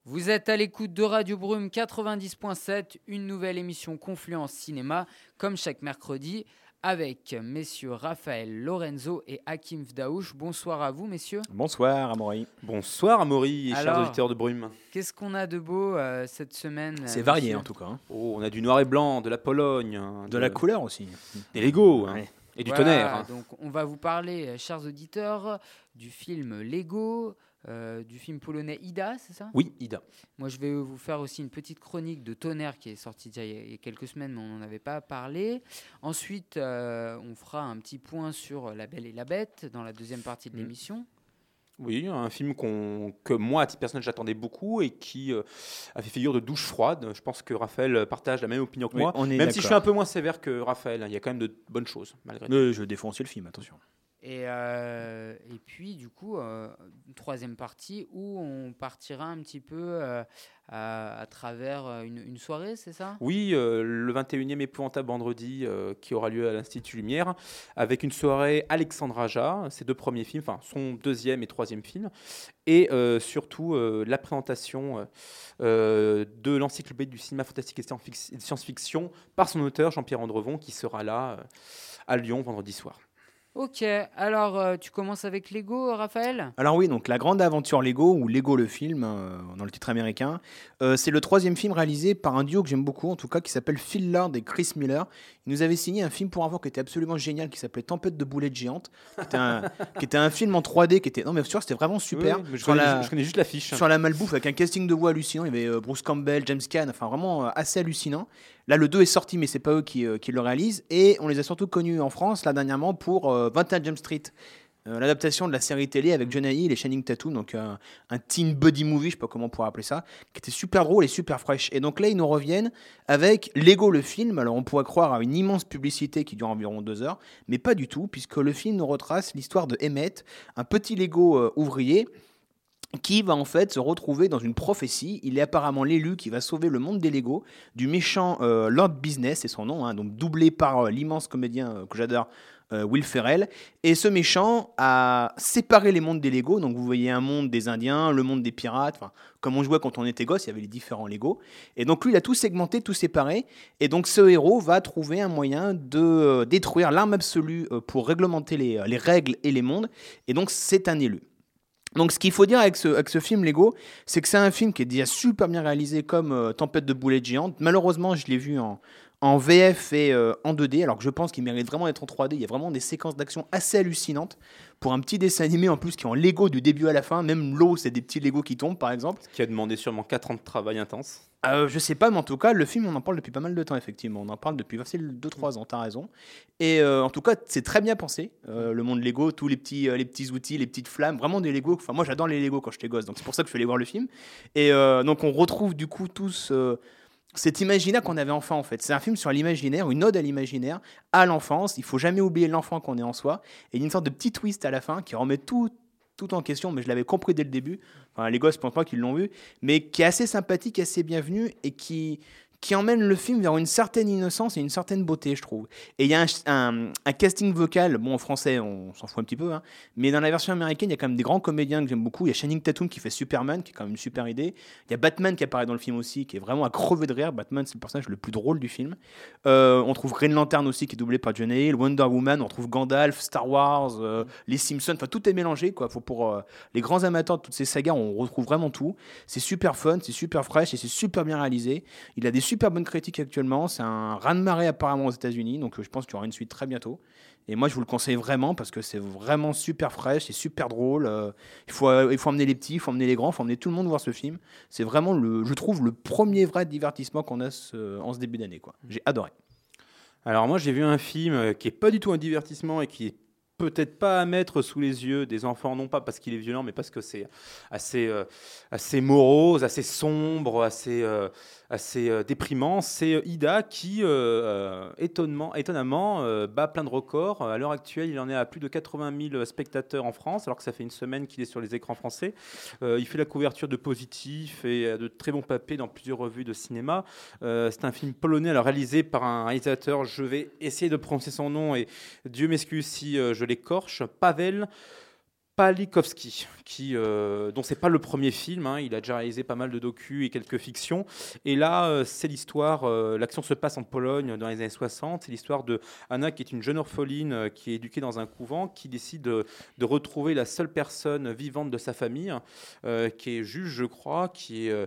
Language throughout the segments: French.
Vous êtes à l'écoute de Radio Brume 90.7, une nouvelle émission Confluence Cinéma, comme chaque mercredi, avec messieurs Raphaël Lorenzo et Hakim Fdaouch. Bonsoir à vous, messieurs. Bonsoir, Amaury. Bonsoir, Amaury et chers Alors, auditeurs de Brume. Qu'est-ce qu'on a de beau cette semaine C'est varié messieurs en tout cas. Hein. Oh, on a du noir et blanc, de la Pologne, De la couleur aussi. des Lego Ouais. et du Voilà, tonnerre. Hein. Donc, on va vous parler, chers auditeurs, du film Lego, du film polonais Ida, c'est ça ? Oui, Ida. Moi, je vais vous faire aussi une petite chronique de Tonnerre qui est sortie déjà il y a quelques semaines, mais on n'en avait pas parlé. Ensuite, on fera un petit point sur La Belle et la Bête dans la deuxième partie de l'émission. Oui, un film que moi, à titre personnel, j'attendais beaucoup et qui a fait figure de douche froide. Je pense que Raphaël partage la même opinion que Oui, moi, on est même si je suis d'accord. un peu moins sévère que Raphaël. Il y a quand même de bonnes choses, malgré tout. Je défends aussi le film, attention. Et puis, du coup, une troisième partie où on partira un petit peu à travers une soirée, c'est ça ? Oui, le 21e épouvantable vendredi qui aura lieu à l'Institut Lumière avec une soirée Alexandre Aja, ses deux premiers films, enfin son deuxième et troisième film, et surtout la présentation de l'encyclopédie du cinéma fantastique et de science-fiction par son auteur Jean-Pierre Andrevon qui sera là à Lyon vendredi soir. Ok, alors tu commences avec Lego, Raphaël ? Alors oui, donc La Grande Aventure Lego, ou Lego le film, dans le titre américain, c'est le troisième film réalisé par un duo que j'aime beaucoup, en tout cas, qui s'appelle Phil Lord et Chris Miller. Ils nous avaient signé un film pour enfants qui était absolument génial, qui s'appelait Tempête de boulettes géantes, qui était un film en 3D, qui était... Non mais tu vois, c'était vraiment super. Oui, mais Sur la- je connais juste l'affiche. Sur la malbouffe avec un casting de voix hallucinant, il y avait Bruce Campbell, James Caan, enfin vraiment assez hallucinant. Là le 2 est sorti mais c'est pas eux qui le réalisent et on les a surtout connus en France là dernièrement pour 21 Jump Street. L'adaptation de la série télé avec Jonah Hill et Channing Tatum, donc un teen buddy movie, je sais pas comment on pourrait appeler ça, qui était super drôle et super fraîche. Et donc là, ils nous reviennent avec Lego le film. Alors on pourrait croire à une immense publicité qui dure environ 2 heures, mais pas du tout, puisque le film nous retrace l'histoire de Emmett, un petit Lego ouvrier, qui va en fait se retrouver dans une prophétie. Il est apparemment l'élu qui va sauver le monde des Lego du méchant Lord Business, c'est son nom, hein, donc doublé par l'immense comédien que j'adore, Will Ferrell. Et ce méchant a séparé les mondes des Lego. Donc vous voyez un monde des Indiens, le monde des pirates, enfin, comme on jouait quand on était gosse, il y avait les différents Lego. Et donc lui, il a tout segmenté, tout séparé. Et donc ce héros va trouver un moyen de détruire l'arme absolue pour réglementer les règles et les mondes. Et donc c'est un élu. Donc ce qu'il faut dire avec ce film Lego, c'est que c'est un film qui est déjà super bien réalisé comme Tempête de boulettes géantes. Malheureusement, je l'ai vu en VF et en 2D, alors que je pense qu'il mérite vraiment d'être en 3D. Il y a vraiment des séquences d'action assez hallucinantes pour un petit dessin animé en plus qui est en Lego du début à la fin. Même l'eau, c'est des petits Lego qui tombent, par exemple. Qui a demandé sûrement 4 ans de travail intense. Je sais pas, mais en tout cas, le film, on en parle depuis pas mal de temps, effectivement. On en parle depuis facile 2-3 ans, t'as raison. Et en tout cas, c'est très bien pensé, le monde Lego, tous les petits outils, les petites flammes, vraiment des Lego. Enfin, moi, j'adore les Lego quand j'étais gosse, donc c'est pour ça que je suis allé voir le film. Et donc, on retrouve du coup tous cet imaginaire qu'on avait enfant, en fait. C'est un film sur l'imaginaire, une ode à l'imaginaire, à l'enfance. Il faut jamais oublier l'enfant qu'on est en soi. Et il y a une sorte de petit twist à la fin qui remet tout en question, mais je l'avais compris dès le début. Enfin, les gosses, je pense pas qu'ils l'ont vu, mais qui est assez sympathique, assez bienvenu et qui emmène le film vers une certaine innocence et une certaine beauté, je trouve. Et il y a un casting vocal, bon en français on s'en fout un petit peu, hein, mais dans la version américaine il y a quand même des grands comédiens que j'aime beaucoup. Il y a Channing Tatum qui fait Superman, qui est quand même une super idée. Il y a Batman qui apparaît dans le film aussi, qui est vraiment à crever de rire. Batman c'est le personnage le plus drôle du film. On trouve Green Lantern aussi qui est doublé par Jonah Hill, Wonder Woman, on trouve Gandalf, Star Wars, les Simpsons, enfin tout est mélangé quoi. Pour les grands amateurs de toutes ces sagas on retrouve vraiment tout. C'est super fun, c'est super fraîche et c'est super bien réalisé. Il a des super bonne critique actuellement. C'est un raz-de-marée apparemment aux États-Unis, donc je pense qu'il y aura une suite très bientôt. Et moi, je vous le conseille vraiment parce que c'est vraiment super fraîche, c'est super drôle. Il faut emmener les petits, il faut emmener les grands, il faut emmener tout le monde voir ce film. C'est vraiment, je trouve, le premier vrai divertissement qu'on a en ce début d'année, quoi. J'ai adoré. Alors moi, j'ai vu un film qui est pas du tout un divertissement et qui est peut-être pas à mettre sous les yeux des enfants, non pas parce qu'il est violent, mais parce que c'est assez morose, assez sombre, assez déprimant. C'est Ida qui, étonnamment, bat plein de records. À l'heure actuelle, il en est à plus de 80 000 spectateurs en France, alors que ça fait une semaine qu'il est sur les écrans français. Il fait la couverture de Positif et de très bons papiers dans plusieurs revues de cinéma. C'est un film polonais, alors réalisé par un réalisateur, je vais essayer de prononcer son nom et Dieu m'excuse si je l'écorche, Paweł Pawlikowski, dont c'est pas le premier film, hein, il a déjà réalisé pas mal de docus et quelques fictions. Et là, c'est l'histoire, l'action se passe en Pologne dans les années 60. C'est l'histoire de Anna, qui est une jeune orpheline qui est éduquée dans un couvent, qui décide de retrouver la seule personne vivante de sa famille, qui est juge, je crois, qui est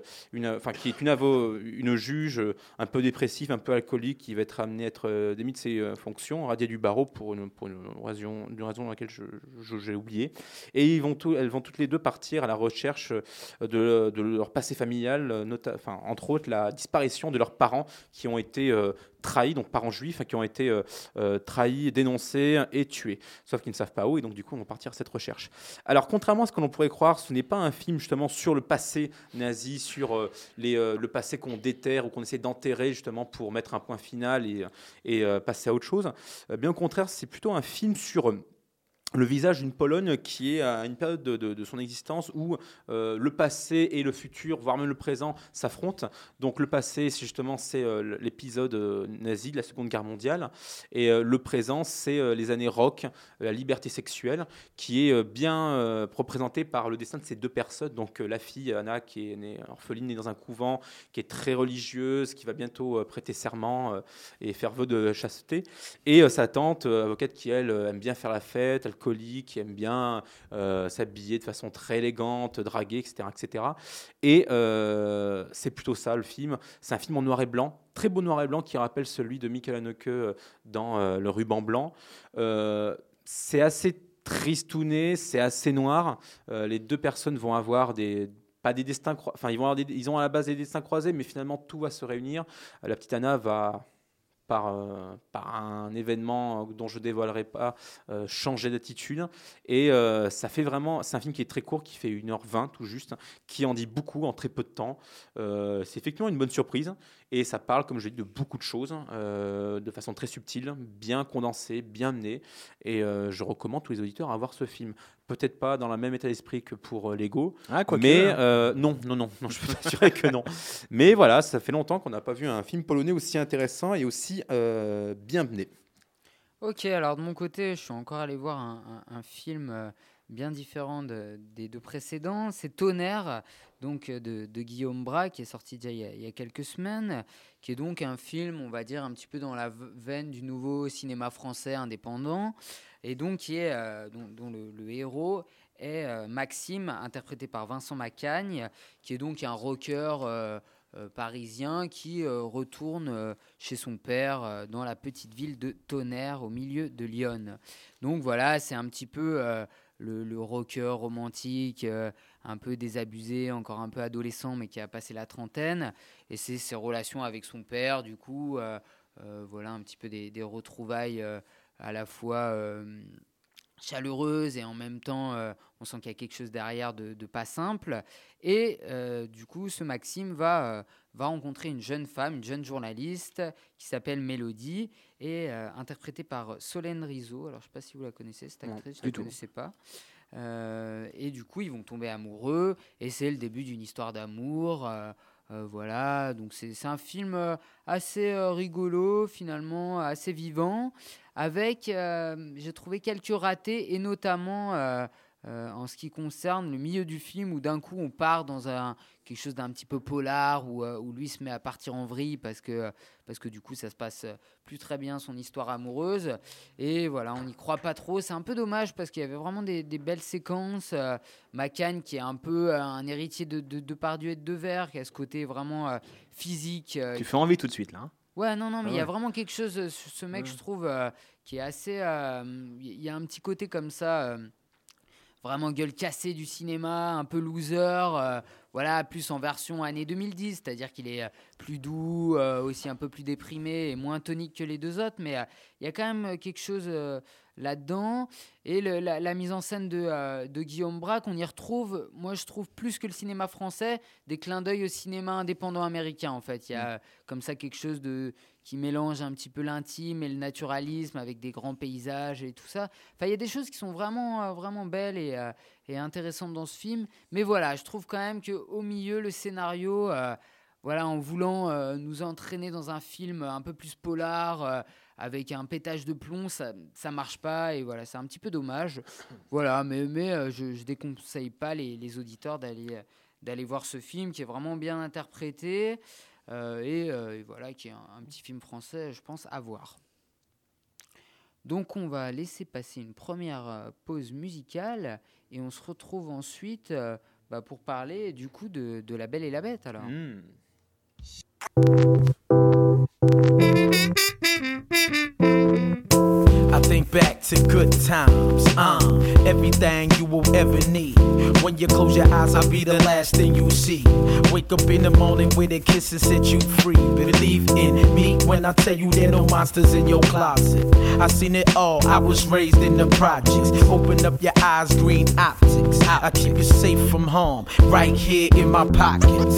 une juge un peu dépressive, un peu alcoolique, qui va être amenée à être démise de ses fonctions, radiée du barreau pour une raison dans laquelle j'ai oublié. Et elles vont toutes les deux partir à la recherche de leur passé familial, entre autres la disparition de leurs parents qui ont été trahis, donc parents juifs, qui ont été trahis, dénoncés et tués. Sauf qu'ils ne savent pas où, et donc du coup, on va partir à cette recherche. Alors, contrairement à ce que l'on pourrait croire, ce n'est pas un film justement sur le passé nazi, sur le passé qu'on déterre ou qu'on essaie d'enterrer justement pour mettre un point final et passer à autre chose. Bien au contraire, c'est plutôt un film sur le visage d'une Pologne qui est à une période de son existence où le passé et le futur, voire même le présent, s'affrontent. Donc le passé, c'est l'épisode nazi de la Seconde Guerre mondiale, et le présent, c'est les années rock, la liberté sexuelle, qui est bien représentée par le destin de ces deux personnes. Donc la fille, Anna, qui est née orpheline, née dans un couvent, qui est très religieuse, qui va bientôt prêter serment et faire vœu de chasteté, et sa tante, avocate, qui, elle, aime bien faire la fête, qui aime bien s'habiller de façon très élégante, draguer, etc. etc. Et c'est plutôt ça le film. C'est un film en noir et blanc, très beau noir et blanc, qui rappelle celui de Michael Haneke dans Le Ruban Blanc. C'est assez tristouné, c'est assez noir. Les deux personnes vont avoir pas des destins, enfin ils ont à la base des destins croisés, mais finalement tout va se réunir. La petite Anna va par un événement dont je ne dévoilerai pas, changer d'attitude. Et ça fait vraiment... C'est un film qui est très court, qui fait 1h20 tout juste, qui en dit beaucoup en très peu de temps. C'est effectivement une bonne surprise. Et ça parle, comme je l'ai dit, de beaucoup de choses, de façon très subtile, bien condensée, bien menée. Et je recommande tous les auditeurs à voir ce film. Peut-être pas dans le même état d'esprit que pour Lego, mais non, je peux t'assurer que non. Mais voilà, ça fait longtemps qu'on n'a pas vu un film polonais aussi intéressant et aussi bien mené. Ok, alors de mon côté, je suis encore allé voir un film bien différent des deux précédents. C'est Tonnerre, donc de Guillaume Bras, qui est sorti déjà il y a quelques semaines, qui est donc un film, on va dire, un petit peu dans la veine du nouveau cinéma français indépendant, et donc qui est, dont le héros est Maxime, interprété par Vincent Macaigne, qui est donc un rocker parisien qui retourne chez son père dans la petite ville de Tonnerre, au milieu de Lyon. Donc voilà, c'est un petit peu le rocker romantique, un peu désabusé, encore un peu adolescent, mais qui a passé la trentaine. Et c'est ses relations avec son père, du coup, voilà un petit peu des retrouvailles à la fois chaleureuse, et en même temps on sent qu'il y a quelque chose derrière de pas simple. Et du coup, ce Maxime va rencontrer une jeune femme, une jeune journaliste qui s'appelle Mélodie, et interprétée par Solène Rizzo. Alors je ne sais pas si vous la connaissez, cette actrice. Je ne la connaissais pas. Et du coup, ils vont tomber amoureux, et c'est le début d'une histoire d'amour. Voilà, donc c'est un film assez rigolo, finalement, assez vivant, avec, j'ai trouvé, quelques ratés, et notamment en ce qui concerne le milieu du film, où d'un coup on part dans quelque chose d'un petit peu polar, où lui se met à partir en vrille parce que du coup ça se passe plus très bien, son histoire amoureuse, et voilà, on n'y croit pas trop. C'est un peu dommage parce qu'il y avait vraiment des belles séquences. Macaigne, qui est un peu un héritier de Depardieu et de Devers, qui a ce côté vraiment physique. Tu fais envie tout de suite là. Ouais, non, mais il y a vraiment quelque chose, ce mec, je trouve, qui est assez... Il y a un petit côté comme ça, vraiment gueule cassée du cinéma, un peu loser, voilà, plus en version années 2010, c'est-à-dire qu'il est plus doux, aussi un peu plus déprimé et moins tonique que les deux autres, mais il y a quand même quelque chose là-dedans. Et la mise en scène de Guillaume Braque, on y retrouve, moi je trouve, plus que le cinéma français, des clins d'œil au cinéma indépendant américain, en fait. Il y a comme ça quelque chose qui mélange un petit peu l'intime et le naturalisme, avec des grands paysages et tout ça. Enfin, il y a des choses qui sont vraiment, vraiment belles et intéressantes dans ce film. Mais voilà, je trouve quand même qu'au milieu, le scénario... voilà, en voulant nous entraîner dans un film un peu plus polar, avec un pétage de plomb, ça marche pas, et voilà, c'est un petit peu dommage. Voilà, mais je déconseille pas les auditeurs d'aller voir ce film qui est vraiment bien interprété, et voilà, qui est un petit film français, je pense, à voir. Donc on va laisser passer une première pause musicale et on se retrouve ensuite pour parler du coup de La Belle et la Bête alors. I think back to good times, everything you will ever need. When you close your eyes, I'll be the last thing you see. Wake up in the morning with a kiss and set you free. Believe in me when I tell you there no monsters in your closet. I seen it all, I was raised in the projects. Open up your eyes, green optics. I keep you safe from harm, right here in my pockets.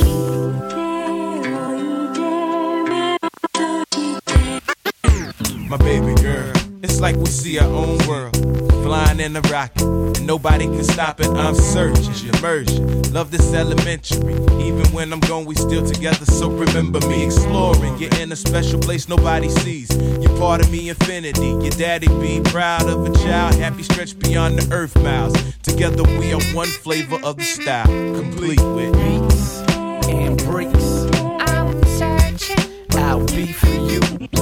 My baby girl, it's like we see our own world, flying in a rocket, and nobody can stop it. I'm searching, immersion, love this elementary. Even when I'm gone, we still together, so remember me exploring. You're in a special place nobody sees. You're part of me, infinity. Your daddy be proud of a child, happy stretched beyond the earth miles. Together we are one flavor of the style, complete with beats and breaks. I'm searching, I'll be for you.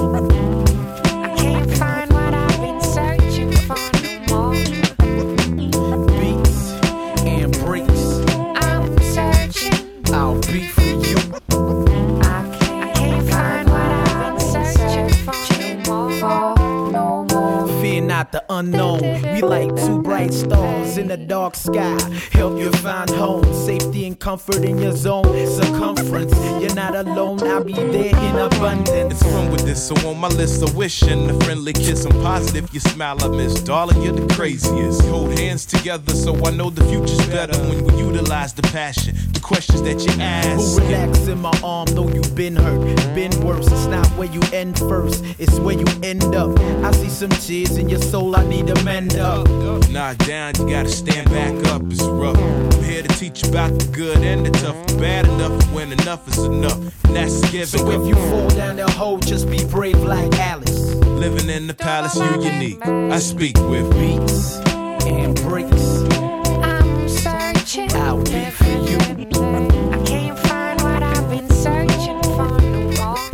Can't find what I've been searching for no more. Beats and breaks. I'm searching, I'll be for you. I can't find what I've been searching for no more. Fear not the unknown. We like two bright stars in the dark sky. Help you find home, safety and comfort in your zone. Circumference, you're not alone. I'll be there in abundance. It's fun with this, so on my list of wishing a friendly kiss. I'm positive you smile, I miss. Darling, you're the craziest. Hold hands together, so I know the future's better when we utilize the passion, the questions that you ask. Who relax in my arm, though you've been hurt, been worse. It's not where you end first, it's where you end up. I see some tears in your soul, I need to mend up. Knock down, you gotta stand back up, it's rough. I'm here to teach you about the good and the tough, the bad enough when enough is enough, and that's giving. So if you fall down the hole, just be brave like Alice. Living in the palace, you unique. I speak with beats and breaks. I'm searching, I'll be for you. I can't find what I've been searching for no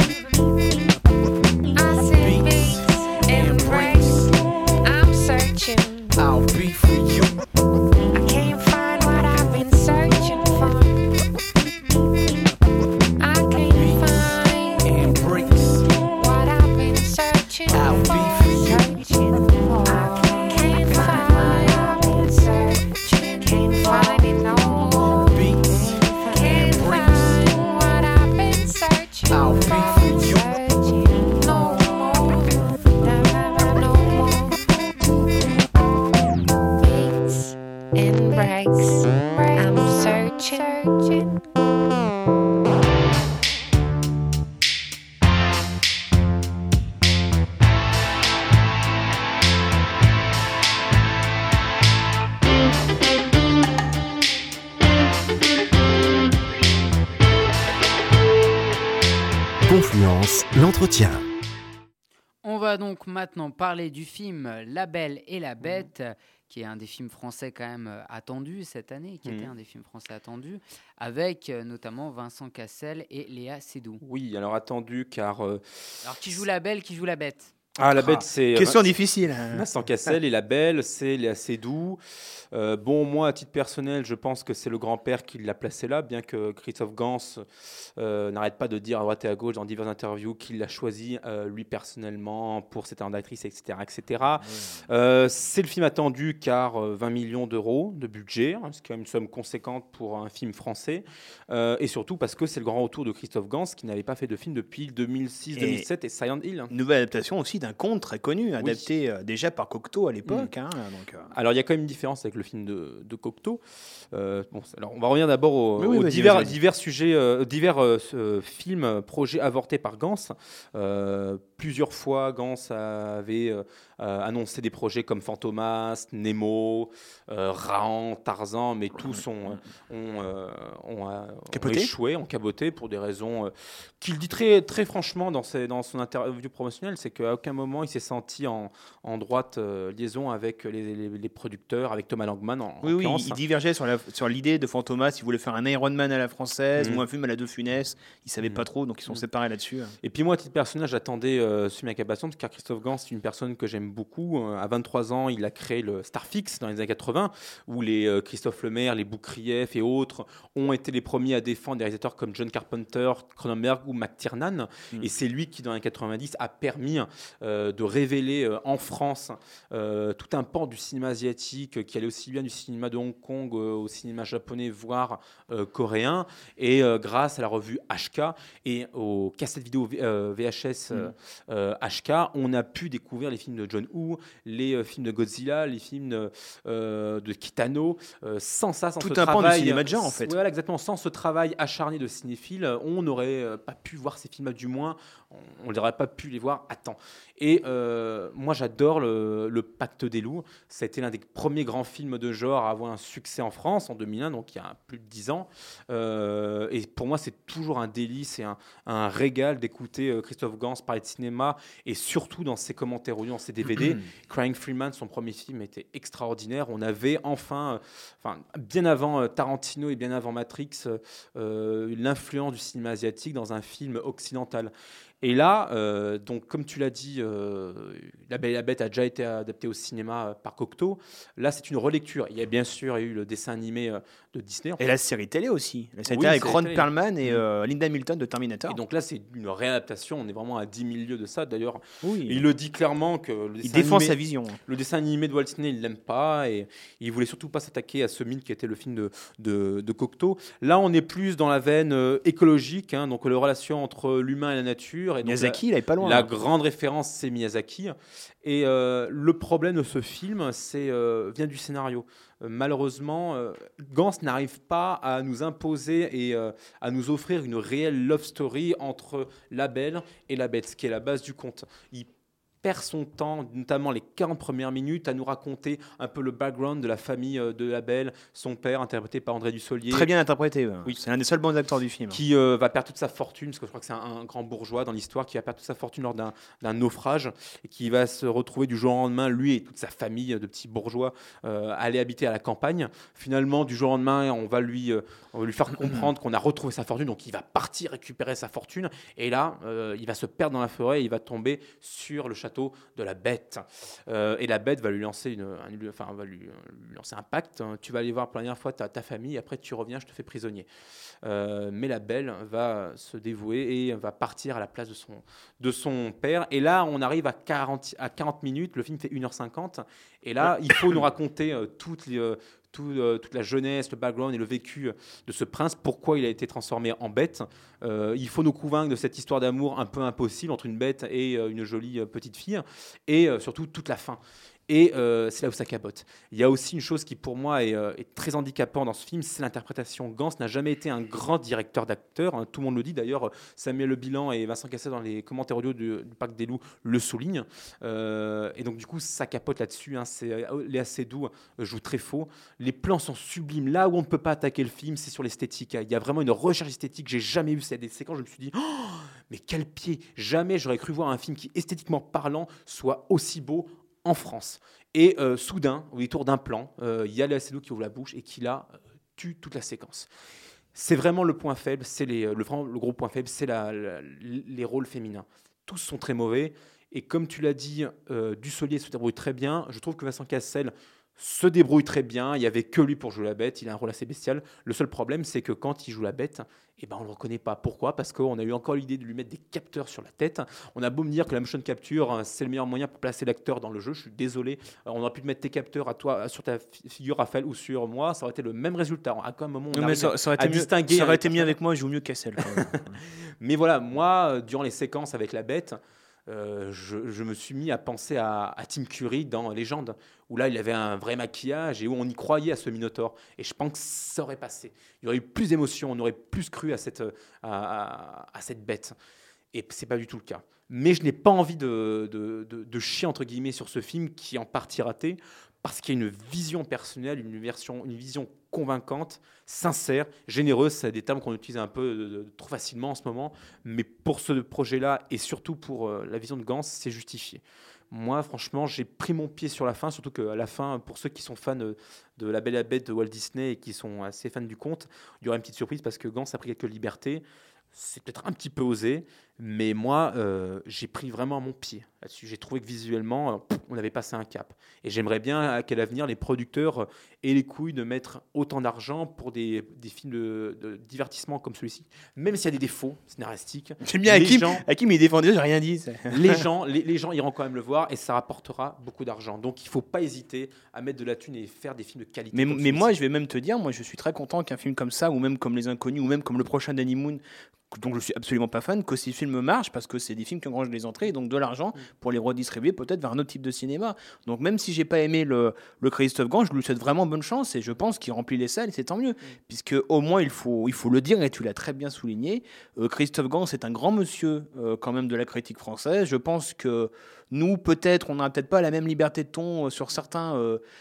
more. I see beats and breaks. I'm searching, I'll be for you. I can't find what I've been searching for. I can't find And breaks. what I've been searching I'll for. be for you. I can't find what I've been searching. Can't find it no more. Beats Can't and breaks. find what I've been searching I'll be for. for you. Searching no more. No more. Beats and breaks. I'm searching. Confluence, l'entretien. On va donc maintenant parler du film La Belle et la Bête, qui est un des films français quand même attendus cette année, qui était un des films français attendus, avec notamment Vincent Cassel et Léa Seydoux. Oui, alors attendu car... Alors qui joue la Belle, qui joue la Bête? Ah, la Bête, c'est... Question difficile. Vincent Cassel et la Belle, c'est Léa Seydoux. Bon, moi, à titre personnel, je pense que c'est le grand-père qui l'a placé là, bien que Christophe Gans n'arrête pas de dire à droite et à gauche dans diverses interviews qu'il l'a choisi lui personnellement pour cette d'actrice, etc. etc. C'est le film attendu car 20 millions d'euros de budget, hein, c'est quand même une somme conséquente pour un film français, et surtout parce que c'est le grand retour de Christophe Gans qui n'avait pas fait de film depuis 2006-2007 et Silent Hill. Nouvelle adaptation aussi d'un conte très connu, adapté déjà par Cocteau à l'époque. Alors il y a quand même une différence avec le film de Cocteau. Alors on va revenir d'abord aux divers sujets, divers films, projets avortés par Gans. Plusieurs fois, Gans avait annoncé des projets comme Fantomas, Nemo, Rahan, Tarzan, mais tous ont échoué, ont caboté pour des raisons qu'il dit très, très franchement dans son interview promotionnelle, c'est qu'à aucun moment il s'est senti en droite liaison avec les producteurs, avec Thomas Langman en Oui, l'occurrence. il divergeait sur l'idée de Fantomas. Il voulait faire un Iron Man à la française ou un film à la De Funès. Il ne savaient pas trop, donc ils sont séparés là-dessus. Et puis moi, à titre personnel, j'attendais ce film avec impatience, car Christophe Gans, c'est une personne que j'aime beaucoup. À 23 ans, il a créé le Starfix dans les années 80, où les Christophe Lemaire, les Boukrieff et autres ont été les premiers à défendre des réalisateurs comme John Carpenter, Cronenberg ou McTiernan. Et c'est lui qui, dans les années 90, a permis de révéler en France tout un pan du cinéma asiatique qui allait aussi bien du cinéma de Hong Kong au cinéma japonais, voire coréen. Et grâce à la revue HK et aux cassettes vidéo VHS HK, on a pu découvrir les films de John Woo, les films de Godzilla, les films de Kitano. Sans ça, sans tout ce un travail, pan du cinéma de genre, en fait. Voilà, exactement. Sans ce travail acharné de cinéphile, on n'aurait pas pu voir ces films-là, du moins, on n'aurait pas pu les voir à temps. Et moi, j'adore le Pacte des loups. Ça a été l'un des premiers grands films de genre à avoir un succès en France en 2001, donc il y a plus de 10 ans. Et pour moi, c'est toujours un délice et un régal d'écouter Christophe Gans parler de cinéma, et surtout dans ses commentaires audio, dans ses DVD. Crying Freeman, son premier film, était extraordinaire. On avait enfin bien avant Tarantino et bien avant Matrix, l'influence du cinéma asiatique dans un film occidental. Et là, donc, comme tu l'as dit, La Belle et la Bête a déjà été adaptée au cinéma par Cocteau. Là, c'est une relecture. Il y a bien sûr eu le dessin animé de Disney. Et la série télé aussi. La série Oui, télé avec série Ron télé. Perlman et Linda Hamilton de Terminator. Et donc là, c'est une réadaptation. On est vraiment à 10 000 lieues de ça. D'ailleurs, oui. il le dit clairement que le Il dessin défend animé, sa vision. le dessin animé de Walt Disney, il l'aime pas, et il voulait surtout pas s'attaquer à ce mythe qui était le film de Cocteau. Là, on est plus dans la veine écologique, hein, donc la relation entre l'humain et la nature. Et donc Miyazaki, il est pas loin. la grande référence, c'est Miyazaki. Et le problème de ce film, vient du scénario. Malheureusement, Gans n'arrive pas à nous imposer et à nous offrir une réelle love story entre la Belle et la Bête, ce qui est la base du conte. Il perd son temps, notamment les 40 premières minutes, à nous raconter un peu le background de la famille de la Belle, son père, interprété par André Dussolier. Très bien interprété. Ouais. Oui. C'est l'un des seuls bons acteurs du film. Qui va perdre toute sa fortune, parce que je crois que c'est un grand bourgeois dans l'histoire, qui va perdre toute sa fortune lors d'un naufrage, et qui va se retrouver du jour au lendemain, lui et toute sa famille de petits bourgeois, aller habiter à la campagne. Finalement, du jour au lendemain, on va lui faire comprendre qu'on a retrouvé sa fortune, donc il va partir récupérer sa fortune, et là, il va se perdre dans la forêt, et il va tomber sur le château de la Bête. Et la Bête va lui lancer lui lancer un pacte. Tu vas aller voir pour la dernière fois ta famille, après tu reviens, je te fais prisonnier. Mais la Belle va se dévouer et va partir à la place de son père. Et là, on arrive à 40 minutes, le film fait 1h50, et là, il faut nous raconter toute la jeunesse, le background et le vécu de ce prince, pourquoi il a été transformé en bête. Il faut nous convaincre de cette histoire d'amour un peu impossible entre une bête et une jolie petite fille, et surtout toute la fin. Et c'est là où ça capote. Il y a aussi une chose qui, pour moi, est très handicapante dans ce film, c'est l'interprétation. Gans n'a jamais été un grand directeur d'acteurs, hein, tout le monde le dit. D'ailleurs, Samuel Le Bihan et Vincent Cassel, dans les commentaires audio du Pacte des loups, le soulignent. Et donc, du coup, ça capote là-dessus. Hein. Léa Seydoux joue très faux. Les plans sont sublimes. Là où on ne peut pas attaquer le film, c'est sur l'esthétique. Il y a vraiment une recherche esthétique. J'ai jamais vu ça. Des séquences, je me suis dit, oh, mais quel pied! Jamais j'aurais cru voir un film qui, esthétiquement parlant, soit aussi beau en France. Et soudain, au détour d'un plan, il y a Léa Seydoux qui ouvre la bouche et qui là tue toute la séquence. C'est vraiment le point faible, c'est le gros point faible, c'est les rôles féminins. Tous sont très mauvais, et comme tu l'as dit, Dussolier se débrouille très bien. Je trouve que Vincent Cassel se débrouille très bien. Il n'y avait que lui pour jouer la Bête. Il a un rôle assez bestial. Le seul problème, c'est que quand il joue la Bête, on ne le reconnaît pas. Pourquoi ? Parce qu'on a eu encore l'idée de lui mettre des capteurs sur la tête. On a beau me dire que la motion capture, c'est le meilleur moyen pour placer l'acteur dans le jeu. Je suis désolé. On aurait pu te mettre tes capteurs à toi, sur ta figure, Raphaël, ou sur moi. Ça aurait été le même résultat. À un moment, on ça aurait été distinguer. Ça aurait été mieux avec moi. Je joue mieux Cassel. Mais voilà, moi, durant les séquences avec la Bête, je me suis mis à penser à Tim Curry dans Légende, où là il avait un vrai maquillage et où on y croyait à ce Minotaure, et je pense que ça aurait passé. Il y aurait eu plus d'émotion, on aurait plus cru à cette bête. Et c'est pas du tout le cas. Mais je n'ai pas envie de chier entre guillemets sur ce film qui est en partie raté parce qu'il y a une vision personnelle, une vision convaincante, sincère, généreuse. C'est des termes qu'on utilise un peu trop facilement en ce moment. Mais pour ce projet-là et surtout pour la vision de Gans, c'est justifié. Moi, franchement, j'ai pris mon pied sur la fin, surtout qu'à la fin, pour ceux qui sont fans de La Belle et la Bête de Walt Disney et qui sont assez fans du conte, il y aura une petite surprise parce que Gans a pris quelques libertés. C'est peut-être un petit peu osé, mais moi, j'ai pris vraiment mon pied là-dessus. J'ai trouvé que visuellement, on avait passé un cap. Et j'aimerais bien, à quel avenir, les producteurs aient les couilles de mettre autant d'argent pour des films de divertissement comme celui-ci, même s'il y a des défauts scénaristiques. J'aime bien Hakim, il défendait, j'ai rien dit. Les gens iront quand même le voir et ça rapportera beaucoup d'argent. Donc, il ne faut pas hésiter à mettre de la thune et faire des films de qualité. Mais moi, je vais même te dire, moi, je suis très content qu'un film comme ça, ou même comme Les Inconnus, ou même comme le prochain Danny Moon, dont je suis absolument pas fan, que ces films marchent parce que c'est des films qui engrangent des entrées et donc de l'argent pour les redistribuer peut-être vers un autre type de cinéma. Donc même si j'ai pas aimé le Christophe Gans, je lui souhaite vraiment bonne chance et je pense qu'il remplit les salles et c'est tant mieux. Puisque au moins il faut le dire et tu l'as très bien souligné, Christophe Gans est un grand monsieur quand même de la critique française. Je pense que nous, peut-être, on n'a peut-être pas la même liberté de ton sur certains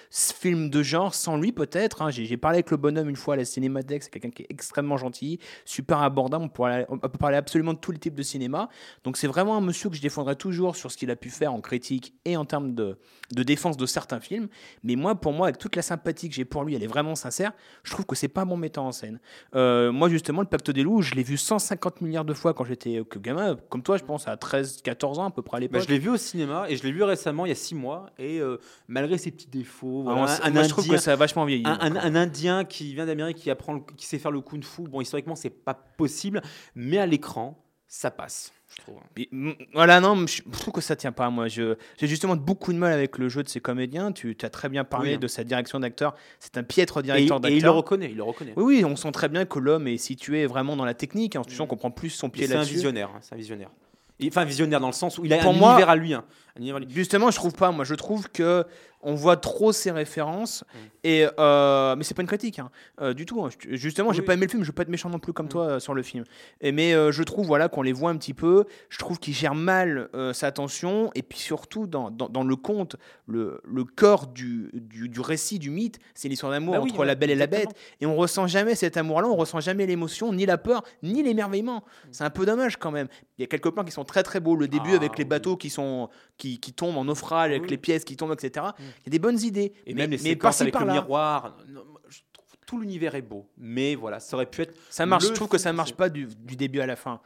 films de genre, sans lui peut-être. Hein. J'ai parlé avec le bonhomme une fois à la Cinémathèque, c'est quelqu'un qui est extrêmement gentil, super abordable, on peut parler absolument de tous les types de cinéma. Donc c'est vraiment un monsieur que je défendrai toujours sur ce qu'il a pu faire en critique et en termes de défense de certains films. Mais pour moi, avec toute la sympathie que j'ai pour lui, elle est vraiment sincère, je trouve que c'est pas un bon metteur en scène. Moi justement, Le Pacte des loups, je l'ai vu 150 milliards de fois quand j'étais gamin, comme toi je pense à 13-14 ans à peu près à l'époque. Je l'ai vu au cinéma et je l'ai vu récemment il y a 6 mois et malgré ses petits défauts, moi je trouve que ça a vachement vieilli. Un Indien qui vient d'Amérique qui sait faire le kung-fu, bon historiquement c'est pas possible, mais à l'écran ça passe. Je trouve. Voilà, non, je trouve que ça tient pas. Moi, j'ai justement beaucoup de mal avec le jeu de ces comédiens. Tu as très bien parlé de sa direction d'acteur. C'est un piètre directeur d'acteur. Et il le reconnaît. Oui, on sent très bien que l'homme est situé vraiment dans la technique. En on comprend plus son pied là-dessus. C'est un visionnaire. Enfin, visionnaire dans le sens où il a univers à lui. Justement, je trouve pas. Moi, je trouve que on voit trop ses références. Mais c'est pas une critique du tout. Justement, j'ai pas aimé le film. Je veux pas être méchant non plus comme toi sur le film. Mais je trouve qu'on les voit un petit peu. Je trouve qu'il gère mal sa tension. Et puis surtout dans le conte, le cœur du récit, du mythe, c'est l'histoire d'amour entre la Belle et la Bête. Et on ressent jamais cet amour-là. On ressent jamais l'émotion, ni la peur, ni l'émerveillement. C'est un peu dommage quand même. Il y a quelques plans qui sont très très beaux. Le début avec les bateaux qui tombent en naufrage, avec les pièces qui tombent, etc. Il y a des bonnes idées. Et même les séquences avec le miroir. Je trouve tout l'univers est beau. Mais voilà, ça aurait pu être. Ça marche. Je trouve que ça marche pas du début à la fin.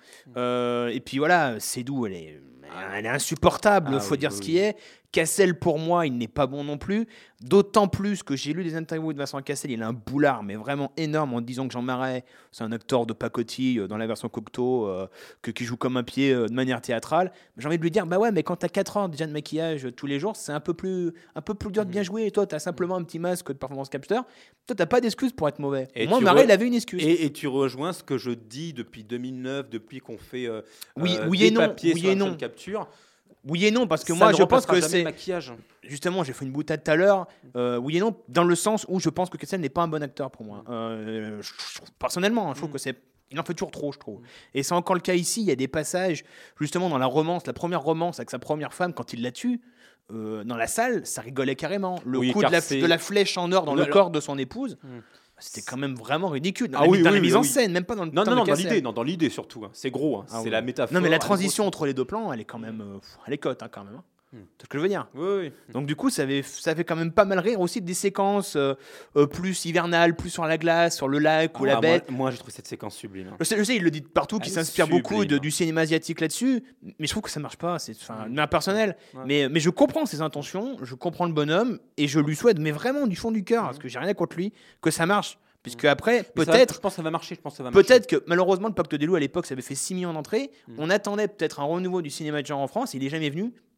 Et puis voilà, Seydoux, elle est insupportable. Faut dire ce qui est. Cassel, pour moi, il n'est pas bon non plus. D'autant plus que j'ai lu des interviews de Vincent Cassel. Il a un boulard, mais vraiment énorme, en disant que Jean Marais, c'est un acteur de pacotille dans la version Cocteau, qui joue comme un pied de manière théâtrale. J'ai envie de lui dire, mais quand t'as 4 ans déjà de maquillage tous les jours, c'est un peu plus dur de bien jouer. Et toi, t'as simplement un petit masque de performance capteur. Toi, t'as pas d'excuse pour être mauvais. Et moi, Marais, il avait une excuse. Et tu rejoins ce que je dis depuis 2009, depuis qu'on fait oui et non. papiers sur la capture. Oui et non, parce que moi je pense que c'est maquillage. Justement, j'ai fait une boutade tout à l'heure. Oui et non, dans le sens où je pense que Cassel n'est pas un bon acteur pour moi. Personnellement, je trouve que il en fait toujours trop, je trouve. Et c'est encore le cas ici. Il y a des passages, justement, dans la première romance avec sa première femme, quand il la tue, dans la salle, ça rigolait carrément. Le coup de la flèche en or dans le corps de son épouse. C'était quand même vraiment ridicule. Dans la mise en scène, même pas dans le temps de Cassel. Dans l'idée surtout. C'est gros. C'est la métaphore. Non, mais la transition entre les deux plans, elle est quand même. Elle est cote quand même. C'est ce que je veux dire. Oui. Donc du coup, ça fait quand même pas mal rire aussi des séquences plus hivernales, plus sur la glace, sur le lac ou la bête. Moi, j'ai trouvé cette séquence sublime. Je sais, il le dit partout, qu'il s'inspire beaucoup du cinéma asiatique là-dessus, mais je trouve que ça marche pas. C'est personnel. Ouais. Mais je comprends ses intentions, je comprends le bonhomme et je lui souhaite, mais vraiment du fond du cœur, parce que j'ai rien contre lui, que ça marche. Puisque après, peut-être. Je pense que ça va marcher. Peut-être que malheureusement, le Pacte des loups à l'époque, ça avait fait 6 millions d'entrées. On attendait peut-être un renouveau du cinéma de genre en France. Il n'est jamais venu.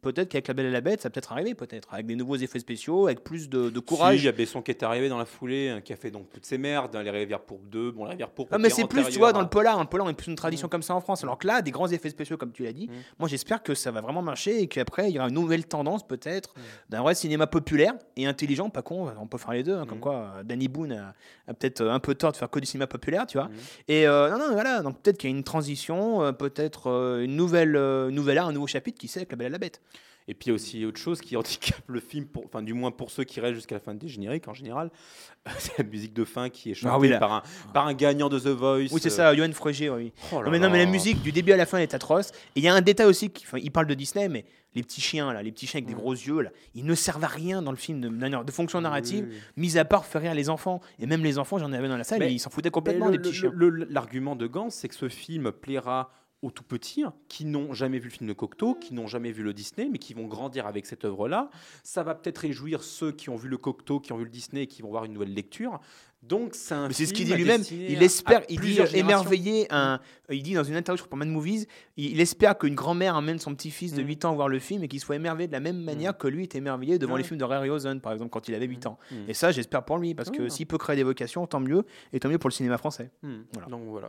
peut-être qu'avec La Belle et la Bête, ça va peut-être arriver, peut-être, avec des nouveaux effets spéciaux, avec plus de courage. Si, il y a Besson qui est arrivé dans la foulée, qui a fait donc toutes ces merdes, les Rivières pourpres 2, bon, les Rivières pourpres. Ah, mais c'est plus, tu vois, dans le polar, on a plus une tradition comme ça en France. Alors que là, des grands effets spéciaux, comme tu l'as dit, moi j'espère que ça va vraiment marcher et qu'après, il y aura une nouvelle tendance, peut-être, d'un vrai cinéma populaire et intelligent, pas con, on peut faire les deux, comme quoi Danny Boone a peut-être un peu tort de faire que du cinéma populaire, tu vois. Et non, voilà, donc peut-être qu'il y a une transition, peut-être une nouvelle art, un nouveau chapitre, qui sait, avec La Belle et la Bête. Et puis il y a aussi autre chose qui handicape le film, enfin du moins pour ceux qui restent jusqu'à la fin des génériques en général, c'est la musique de fin qui est chantée par un gagnant de The Voice. Oui, c'est ça, Johan Frégier, oui. Oh là mais là. la musique du début à la fin est atroce. Et il y a un détail aussi, il parle de Disney, mais les petits chiens avec des gros yeux, là, ils ne servent à rien dans le film de fonction narrative, mis à part faire rire les enfants. Et même les enfants, j'en avais dans la salle, et ils s'en foutaient complètement des petits chiens. L'argument de Gans, c'est que ce film plaira aux tout petits qui n'ont jamais vu le film de Cocteau, qui n'ont jamais vu le Disney, mais qui vont grandir avec cette œuvre-là. Ça va peut-être réjouir ceux qui ont vu le Cocteau, qui ont vu le Disney et qui vont voir une nouvelle lecture. Donc c'est un film. C'est ce qu'il dit lui-même. Il espère, il dit émerveiller il dit dans une interview pour Mad Movies, il espère qu'une grand-mère amène son petit-fils de 8 ans voir le film et qu'il soit émerveillé de la même manière que lui était émerveillé devant les films de Ray Harryhausen, par exemple, quand il avait 8 ans. Et ça, j'espère pour lui, parce que s'il peut créer des vocations, tant mieux, et tant mieux pour le cinéma français. Voilà. Donc voilà.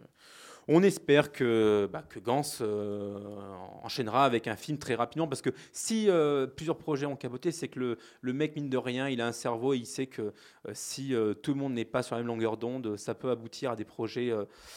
On espère que Gans enchaînera avec un film très rapidement, parce que si plusieurs projets ont capoté, c'est que le mec, mine de rien, il a un cerveau et il sait que si tout le monde n'est pas sur la même longueur d'onde, ça peut aboutir à des projets,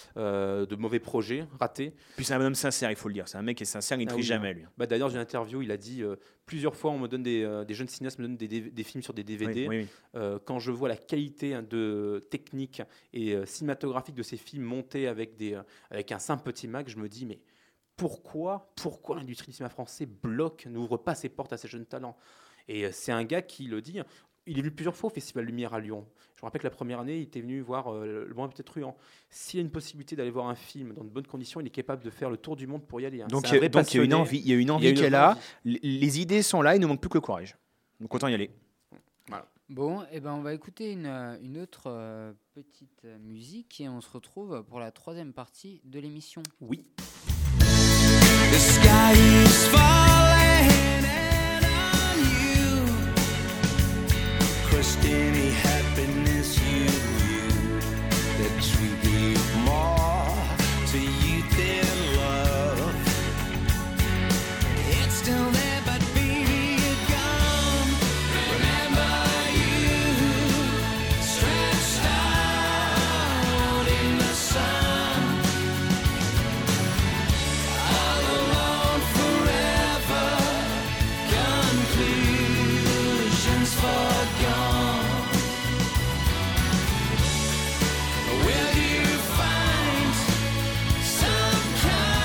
de mauvais projets, ratés. Puis c'est un homme sincère, il faut le dire. C'est un mec qui est sincère, il ne triche jamais, lui. D'ailleurs, dans une interview, il a dit plusieurs fois, on me donne des jeunes cinéastes me donnent des films sur des DVD. Oui. Quand je vois la qualité de technique et cinématographique de ces films montés avec un simple petit Mac, je me dis, mais pourquoi l'industrie du cinéma français n'ouvre pas ses portes à ces jeunes talents? Et c'est un gars qui le dit. Il est venu plusieurs fois au Festival Lumière à Lyon. Je me rappelle que la première année, il était venu voir Le Bon Appétit Truand. S'il y a une possibilité d'aller voir un film dans de bonnes conditions, il est capable de faire le tour du monde pour y aller. Donc il y a une envie, il y a une envie qu'elle a. Les idées sont là, il ne manque plus que le courage. Donc autant y aller. Voilà. Bon, on va écouter une autre petite musique et on se retrouve pour la troisième partie de l'émission. Oui. The sky is falling and on you. Crushed any happiness you knew that you gave more to you than love. It's still there, but baby, you're gone. Remember you stretched out in the sun. All alone forever, conclusions forgone. Will you find some kind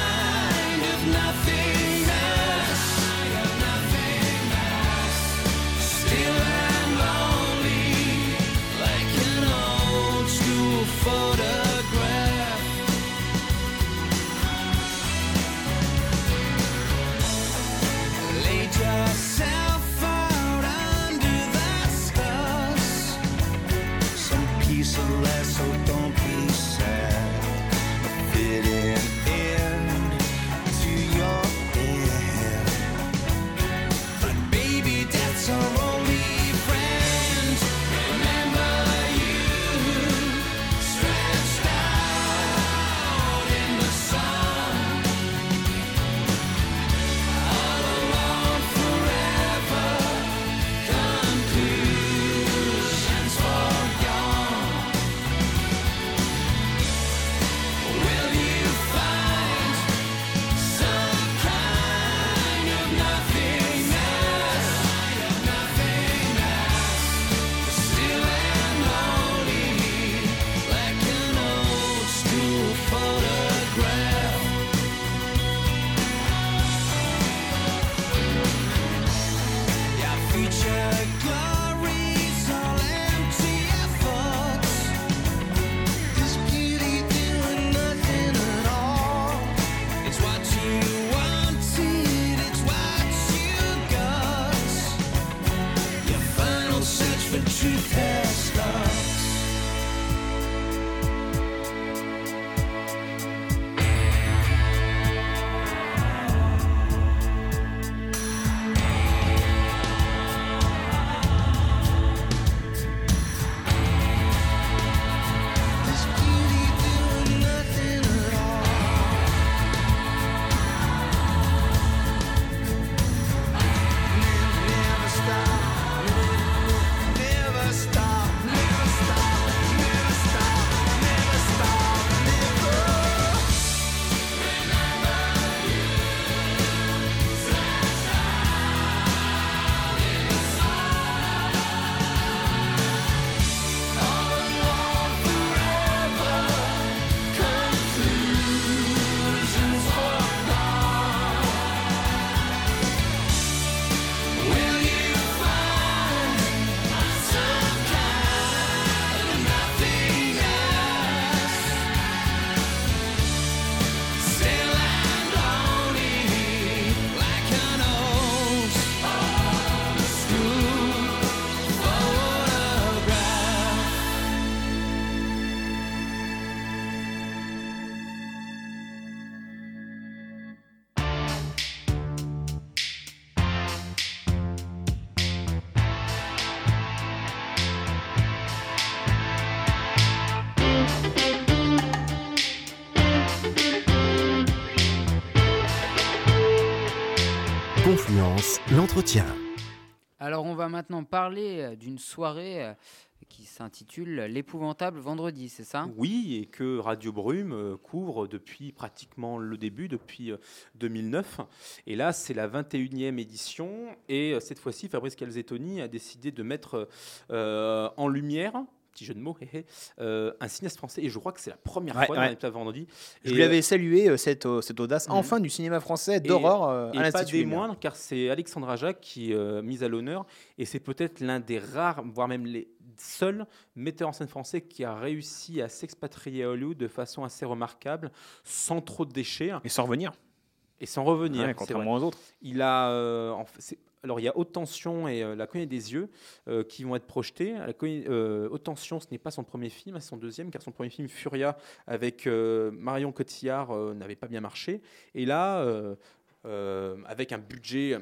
Confluence, l'entretien. Alors on va maintenant parler d'une soirée qui s'intitule L'épouvantable vendredi, c'est ça ? Oui, et que Radio Brume couvre depuis pratiquement le début, depuis 2009. Et là, c'est la 21e édition. Et cette fois-ci, Fabrice Calzettoni a décidé de mettre en lumière, petit jeu de mots, un cinéaste français. Et je crois que c'est la première fois dans l'épouvantable vendredi. Je lui avais salué cette audace enfin du cinéma français d'horreur à et pas l'Institut des Lumière. moindres, car c'est Alexandre Aja qui est mise à l'honneur. Et c'est peut-être l'un des rares, voire même les seuls metteurs en scène français qui a réussi à s'expatrier à Hollywood de façon assez remarquable, sans trop de déchets Et sans revenir, et sans revenir. c'est vrai. contrairement aux autres. Il a, alors il y a Haute Tension et La Cognée des Yeux qui vont être projetés. Haute Tension, ce n'est pas son premier film, c'est son deuxième, car son premier film Furia avec Marion Cotillard n'avait pas bien marché. Et là, avec un budget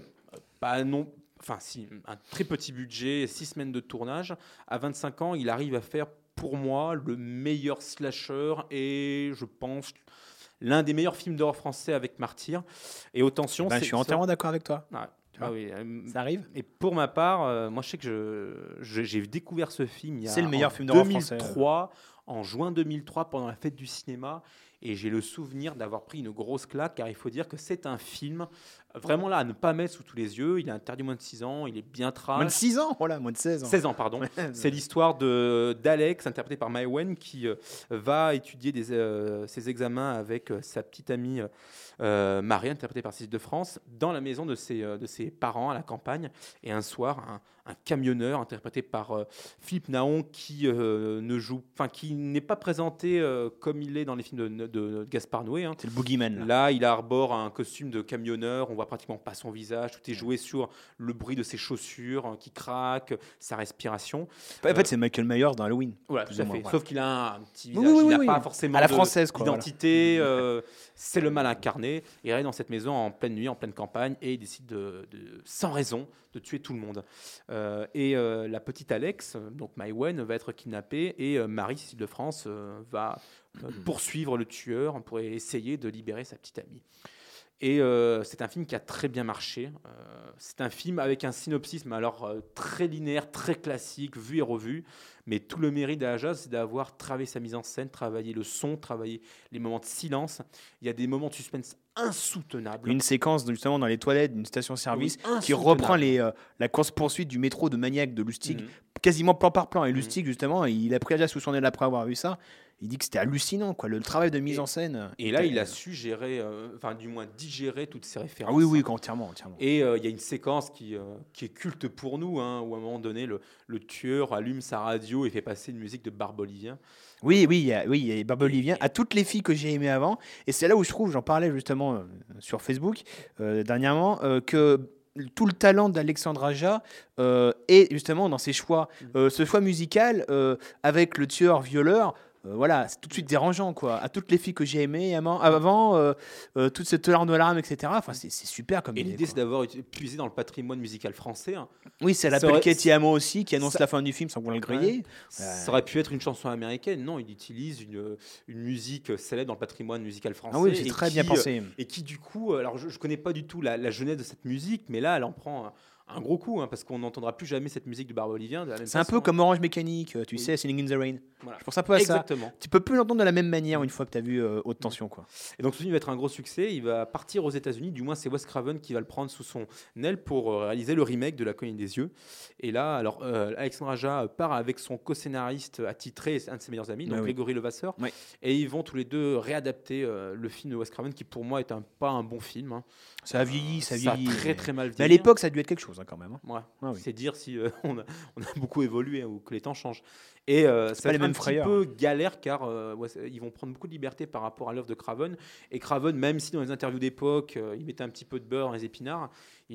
un très petit budget, 6 semaines de tournage, à 25 ans, il arrive à faire pour moi le meilleur slasher et je pense l'un des meilleurs films d'horreur français avec Martyr. Et Haute Tension, Je suis entièrement d'accord avec toi. Ça arrive. Et pour ma part, moi je sais que j'ai découvert ce film C'est le meilleur film d'horreur 2003, en juin 2003, pendant la fête du cinéma. Et j'ai le souvenir d'avoir pris une grosse claque, car il faut dire que c'est un film vraiment là à ne pas mettre sous tous les yeux. Il est interdit moins de 6 ans, il est bien trash. Moins de 6 ans, voilà, moins de 16 ans. 16 ans, pardon. C'est l'histoire d'Alex, interprété par Mai Wen, qui va étudier ses examens avec sa petite amie Marie, interprétée par Cécile de France, dans la maison de ses parents à la campagne. Et un soir, un camionneur, interprété par Philippe Naon, qui n'est pas présenté comme il est dans les films de Gaspard Noé. C'est le boogeyman. Là, il arbore un costume de camionneur. On voit pratiquement pas son visage. Tout est joué sur le bruit de ses chaussures qui craquent, sa respiration. En fait, c'est Michael Myers dans Halloween. Voilà, plus tout à ou moins, fait. voilà. Sauf qu'il a un petit Oui, visage. oui, Il n'a oui, pas oui. forcément À la française, quoi, d'identité. C'est le mal incarné. Il arrive dans cette maison en pleine nuit, en pleine campagne, et il décide sans raison de tuer tout le monde. La petite Alex, donc Mai Wen, va être kidnappée, et Marie, Cécile de France, va poursuivre le tueur pour essayer de libérer sa petite amie. Et c'est un film qui a très bien marché. C'est un film avec un synopsis, mais alors très linéaire, très classique, vu et revu. Mais tout le mérite d'Aja, c'est d'avoir travaillé sa mise en scène, travaillé le son, travaillé les moments de silence. Il y a des moments de suspense insoutenables. Une séquence justement dans les toilettes d'une station-service Oui, qui reprend la course-poursuite du métro de Maniac de Lustig, quasiment plan par plan. Et Lustig, justement, il a pris Aja sous son aile après avoir vu ça. Il dit que c'était hallucinant, quoi, le travail de mise en scène. Et là, il a su gérer, du moins digérer toutes ces références. Ah oui, entièrement. Et il y a une séquence qui est culte pour nous, où à un moment donné, le tueur allume sa radio et fait passer une musique de Barbe Olivien. Oui, il y a Barbe Olivien, à toutes les filles que j'ai aimées avant. Et c'est là où je trouve, j'en parlais justement sur Facebook dernièrement, que tout le talent d'Alexandre Aja est justement dans ses choix. Ce choix musical avec le tueur-violeur, voilà, c'est tout de suite dérangeant, quoi. À toutes les filles que j'ai aimées avant, toute cette larme de larmes, etc. Enfin, c'est super comme Et idée, l'idée, quoi. c'est d'avoir puisé dans le patrimoine musical français. Oui, c'est Ça l'appel aurait- Katie Amo aussi, qui annonce ça- la fin du film sans vouloir le griller. Ça aurait pu être une chanson américaine. Non, il utilise une musique célèbre dans le patrimoine musical français. Ah oui, c'est et très qui, bien pensé. Et qui, du coup, alors je ne connais pas du tout la jeunesse de cette musique, mais là, elle en prend un gros coup, parce qu'on n'entendra plus jamais cette musique de Barbe Olivien. De la même C'est un façon. peu comme Orange Mécanique, tu Oui. sais, Singing in the Rain. Voilà. Je pense un peu à ça. Exactement. Tu peux plus l'entendre de la même manière une fois que tu as vu Haute Tension, quoi. Et donc ce film va être un gros succès. Il va partir aux États-Unis. Du moins, c'est Wes Craven qui va le prendre sous son aile pour réaliser le remake de La Cognée des Yeux. Et là, alors Alexandre Aja part avec son co-scénariste attitré, un de ses meilleurs amis, donc oui. Grégory Levasseur. Oui. Et ils vont tous les deux réadapter le film de Wes Craven, qui pour moi est pas un bon film. Ça a vieilli, ça a vieillit. très très mal vieilli. Mais à l'époque, ça a dû être quelque chose, quand même. Ouais. Ah oui. C'est dire si on a beaucoup évolué, ou que les temps changent. Et ça pas va les être un mêmes petit frayeurs. peu galère, car ils vont prendre beaucoup de liberté par rapport à l'œuvre de Craven. Et Craven, même si dans les interviews d'époque, il mettait un petit peu de beurre dans les épinards,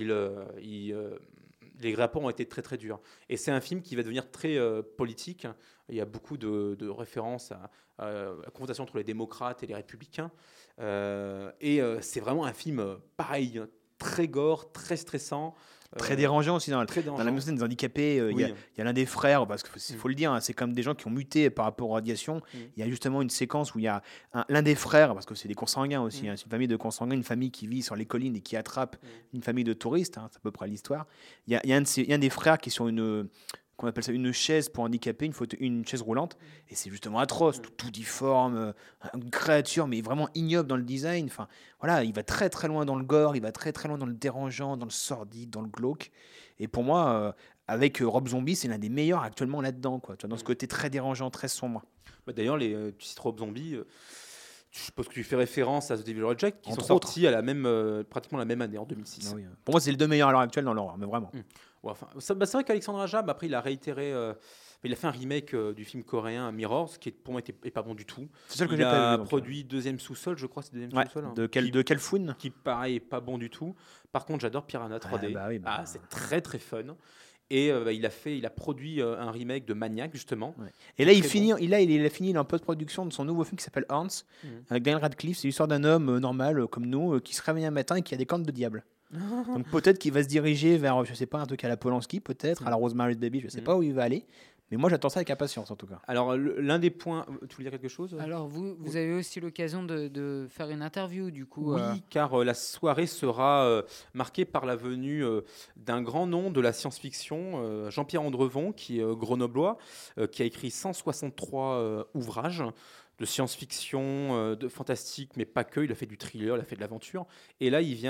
les rapports ont été très très durs. Et c'est un film qui va devenir très politique. Il y a beaucoup de références à la confrontation entre les démocrates et les républicains. C'est vraiment un film pareil, très gore, très stressant. Très dérangeant aussi dans très la dérangeant. maison des handicapés. Il Oui. y a l'un des frères, parce qu'il faut le dire, hein, c'est comme des gens qui ont muté par rapport aux radiations. Il y a justement une séquence où il y a l'un des frères, parce que c'est des consanguins aussi, hein, c'est une famille de consanguins, une famille qui vit sur les collines et qui attrape une famille de touristes, hein, c'est à peu près l'histoire. Il y a un des frères qui est sur qu'on appelle ça une chaise pour handicapés, une chaise roulante, et c'est justement atroce, tout difforme, une créature, mais vraiment ignoble dans le design. Enfin, voilà, il va très très loin dans le gore, il va très très loin dans le dérangeant, dans le sordide, dans le glauque. Et pour moi, avec Rob Zombie, c'est l'un des meilleurs actuellement là-dedans, quoi. Tu vois, dans ce côté très dérangeant, très sombre. Bah, d'ailleurs, tu cites Rob Zombie. Je suppose que tu fais référence à The Devil Reject, qui Entre sont sortis à pratiquement la même année, en 2006. Ah oui. Pour moi, c'est les deux meilleurs à l'heure actuelle dans l'horreur, mais vraiment. Ouais, enfin, c'est vrai qu'Alexandre Aja, après, il a réitéré. Il a fait un remake du film coréen Mirrors, qui pour moi est pas bon du tout. C'est celle que Il j'ai pas a vu. donc, produit Deuxième Sous-sol, je crois, c'est Deuxième ouais. Sous-sol. hein, De quel film qui pareil est pas bon du tout. Par contre, j'adore Piranha 3D. C'est très très fun. Et il a produit un remake de Maniac justement. Ouais. Et là, il a fini en post-production de son nouveau film qui s'appelle Hans, avec Daniel Radcliffe. C'est l'histoire d'un homme normal comme nous qui se réveille un matin et qui a des cornes de diable. Donc peut-être qu'il va se diriger vers, je sais pas, un truc à la Polanski, peut-être à la Rosemary's Baby, je sais pas où il va aller. Mais moi, j'attends ça avec impatience en tout cas. Alors l'un des points, tu voulais dire quelque chose ? Alors vous avez aussi l'occasion de faire une interview du coup. Oui, car la soirée sera marquée par la venue d'un grand nom de la science-fiction, Jean-Pierre Andrevon, qui est grenoblois, qui a écrit 163 ouvrages de science-fiction, de fantastique, mais pas que. Il a fait du thriller, il a fait de l'aventure. Et là, il y a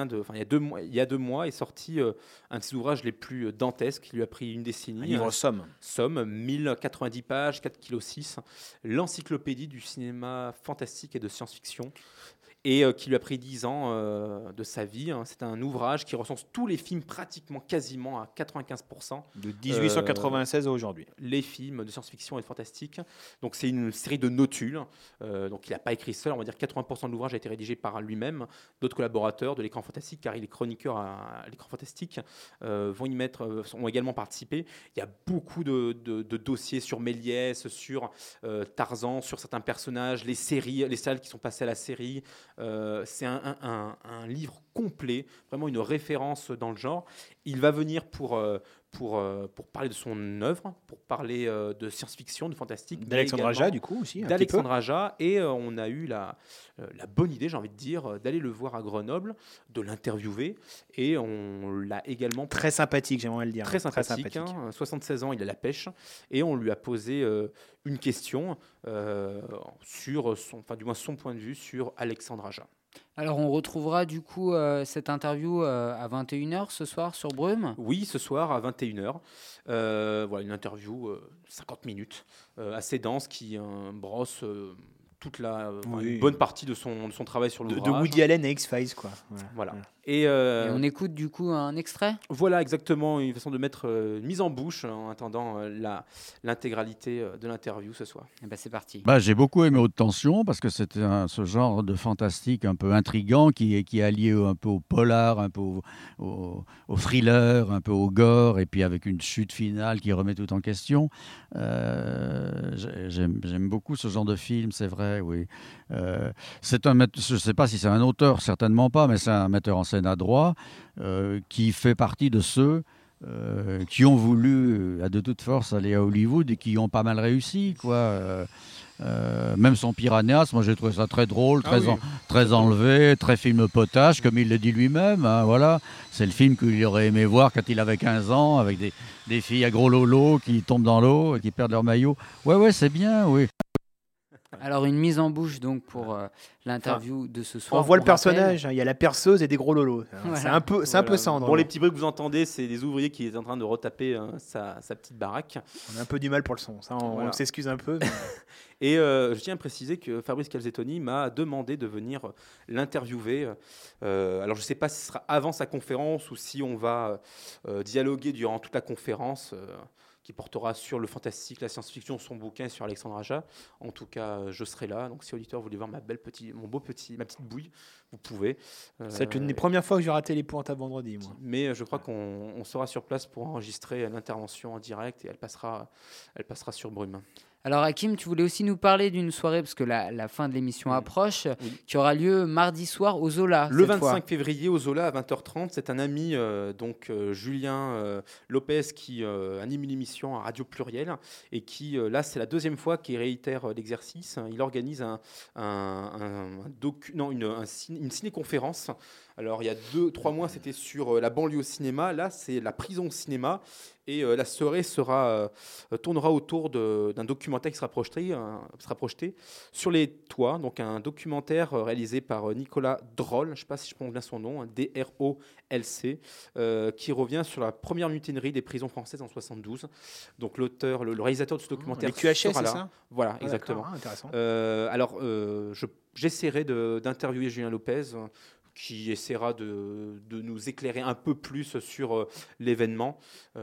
2 mois, est sorti un de ses ouvrages les plus dantesques. Il lui a pris une décennie. Un livre Somme. Somme, 1090 pages, 4,6 kg. L'encyclopédie du cinéma fantastique et de science-fiction. Et qui lui a pris 10 ans de sa vie. Hein. C'est un ouvrage qui recense tous les films, quasiment à 95%. De 1896 à aujourd'hui. Les films de science-fiction et de fantastique. Donc c'est une série de notules. Donc il n'a pas écrit seul. On va dire 80% de l'ouvrage a été rédigé par lui-même. D'autres collaborateurs de l'écran fantastique, car il est chroniqueur à l'écran fantastique, ont également participé. Il y a beaucoup de dossiers sur Méliès, sur Tarzan, sur certains personnages, les salles qui sont passées à la série. C'est un livre complet, vraiment une référence dans le genre. Il va venir pour parler de son œuvre, pour parler de science-fiction, de fantastique. D'Alexandre Aja, du coup, aussi. D'Alexandre Aja. Et on a eu la bonne idée, j'ai envie de dire, d'aller le voir à Grenoble, de l'interviewer. Et on l'a également... Très sympathique, j'aimerais le dire. Très sympathique. Hein, 76 ans, il a la pêche. Et on lui a posé une question sur du moins son point de vue sur Alexandre Aja. Alors on retrouvera du coup cette interview à 21h ce soir sur Brume. Oui, ce soir à 21h. Voilà, une interview 50 minutes, assez dense, qui brosse une bonne partie de son travail sur l'ouvrage. De Woody Allen et X-Files, quoi. Voilà. Et on écoute du coup un extrait. Voilà, exactement, une façon de mettre une mise en bouche en attendant l'intégralité de l'interview ce soir. Et ben c'est parti. J'ai beaucoup aimé Haute Tension parce que c'était ce genre de fantastique un peu intriguant qui est allié un peu au polar, un peu au thriller, un peu au gore, et puis avec une chute finale qui remet tout en question. J'aime beaucoup ce genre de film, c'est vrai, oui. Je ne sais pas si c'est un auteur, certainement pas, mais c'est un metteur en scène adroit qui fait partie de ceux qui ont voulu de toute force aller à Hollywood et qui ont pas mal réussi, quoi. Même son Piranhas, moi j'ai trouvé ça très drôle, très enlevé, très film potage, comme il le dit lui-même. Hein, voilà. C'est le film qu'il aurait aimé voir quand il avait 15 ans, avec des filles à gros lolo qui tombent dans l'eau et qui perdent leur maillot. Ouais, c'est bien, oui. Alors une mise en bouche donc pour l'interview de ce soir. On voit le personnage, il y a la perceuse et des gros lolos. Voilà. C'est un peu cendre. Bon, les petits bruits que vous entendez, c'est des ouvriers qui sont en train de retaper sa petite baraque. On a un peu du mal pour le son, ça on s'excuse un peu. Mais... Et je tiens à préciser que Fabrice Calzettoni m'a demandé de venir l'interviewer. Alors je ne sais pas si ce sera avant sa conférence ou si on va dialoguer durant toute la conférence. Qui portera sur le fantastique, la science-fiction, son bouquin sur Alexandre Aja. En tout cas, je serai là. Donc, si auditeur voulez voir ma petite bouille, vous pouvez. C'est une des premières fois que j'ai raté l'épouvantable vendredi, moi. Mais je crois qu'on sera sur place pour enregistrer l'intervention en direct et elle passera sur Brume. Alors Hakim, tu voulais aussi nous parler d'une soirée, parce que la fin de l'émission approche, Oui. qui aura lieu mardi soir au Zola. Le cette fois. 25 février au Zola à 20h30, c'est un ami, Julien Lopez, qui anime une émission à Radio Pluriel et qui, là, c'est la deuxième fois qu'il réitère l'exercice. Il organise une ciné-conférence. Alors, il y a 2-3 mois, c'était sur la banlieue au cinéma. Là, c'est la prison au cinéma. Et la soirée tournera autour d'un documentaire qui sera projeté sur les toits. Donc un documentaire réalisé par Nicolas Droll, je ne sais pas si je prononce bien son nom, D-R-O-L-C, qui revient sur la première mutinerie des prisons françaises en 72. Donc l'auteur, le réalisateur de ce documentaire Les QHS, sera c'est là. ça? Voilà, exactement. Intéressant. J'essaierai d'interviewer Julien Lopez, qui essaiera de nous éclairer un peu plus sur l'événement.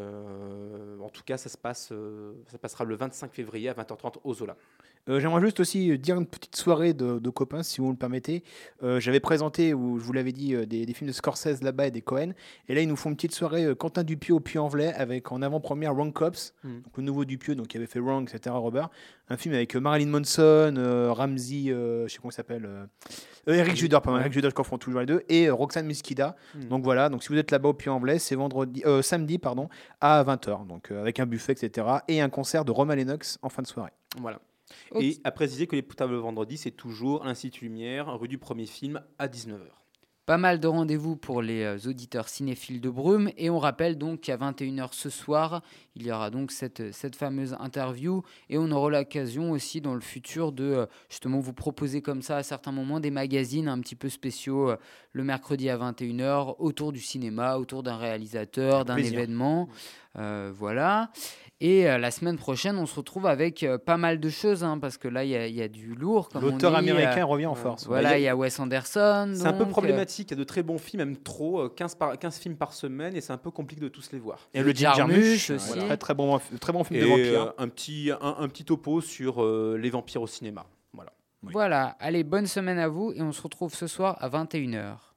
En tout cas, ça passera le 25 février à 20h30 au Zola. J'aimerais juste aussi dire une petite soirée de copains, si vous me le permettez. J'avais présenté, ou je vous l'avais dit, des films de Scorsese là-bas et des Cohen. Et là, ils nous font une petite soirée Quentin Dupieux au Puy-en-Velay avec en avant-première Wrong Cops, donc le nouveau Dupieux, donc qui avait fait Wrong, etc. Robert. Un film avec Marilyn Manson, Ramsey, je sais comment il s'appelle, Eric Judor, pardon, Eric Judor, je confonds toujours les deux, et Roxane Mesquida. Donc voilà, donc si vous êtes là-bas au Puy-en-Velay, c'est samedi à 20h, donc avec un buffet, etc. et un concert de Romain Lennox en fin de soirée. Voilà. Ok. Et à préciser que les tables vendredi, c'est toujours à l'Institut Lumière, rue du Premier Film, à 19h. Pas mal de rendez-vous pour les auditeurs cinéphiles de Brume. Et on rappelle donc qu'à 21h ce soir, il y aura donc cette fameuse interview. Et on aura l'occasion aussi dans le futur de justement vous proposer comme ça à certains moments des magazines un petit peu spéciaux le mercredi à 21h autour du cinéma, autour d'un réalisateur, d'un plaisir. événement. Voilà. Et la semaine prochaine, on se retrouve avec pas mal de choses, parce que là, il y a du lourd. Comme L'auteur on dit, américain revient en force. Voilà, il y a Wes Anderson. C'est un peu donc, problématique, il y a de très bons films, même trop, 15 films par semaine, et c'est un peu compliqué de tous les voir. Et le Jarmusch Jarmusch aussi. voilà, très bon film de Et vampire. un petit topo sur les vampires au cinéma. Voilà. Voilà, allez, bonne semaine à vous et on se retrouve ce soir à 21h.